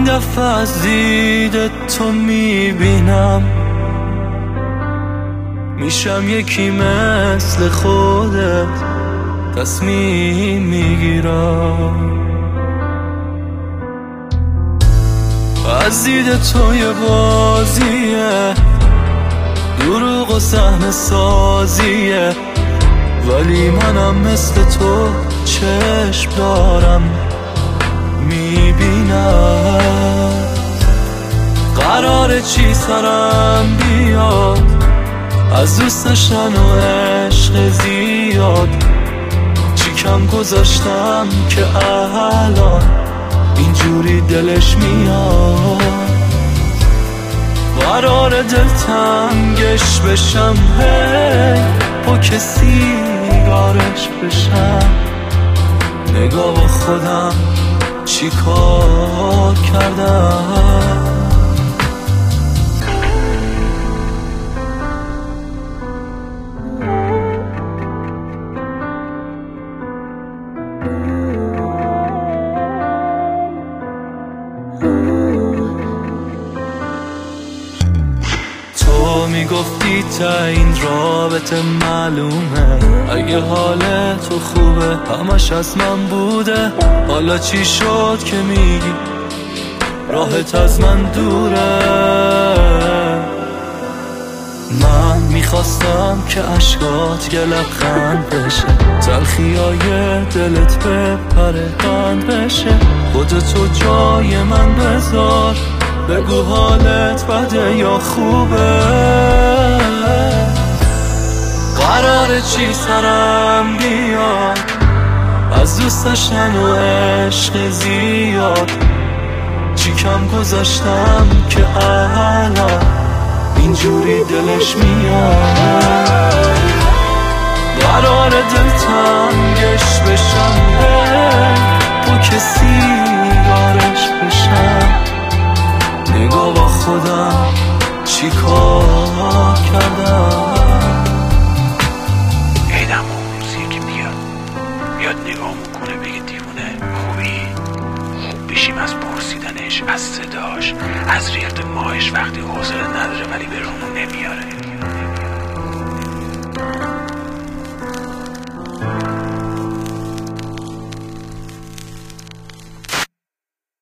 دفعه از دید تو میبینم میشم یکی مثل خودت، تصمیم میگیرم از دید تو یه بازیه، دروغ و صحنه سازیه، ولی منم مثل تو چشم دارم میبینم. قراره چی سرم بیاد از دوست داشتن و عشق زیاد، چی کم گذاشتم که الان اینجوری دلش میاد. قراره دلتنگش بشم، هی با کسی گارش بشم. نگاه با خودم چی کار کردم. تو میگفتی تا این رابطه معلومه، اگه حال تو خوبه همش از من بوده. حالا چی شد که میگی راحت از من دوره؟ من میخواستم که عشقات یه لبخند بشه، تلخیای دلت بپره بند بشه. خودتو جای من بذار، بگو حالت بده یا خوبه. قراره چی سرم بیاد از دوست داشتن و عشق زیاد، چی کم گذاشتم که الان اینجوری دلش میاد. قراره دلتنگش بشم، با کسی یارش بشم. نگاه با خودم چی کار کردم. عیدم روزیه که بیاد نگاه میکنه بگه دیوونه خوبی، خوب بشیم از پرسیدنش، از صداش، از ریخت ماهش وقتی حوصله نداره ولی به رومون نمیاره.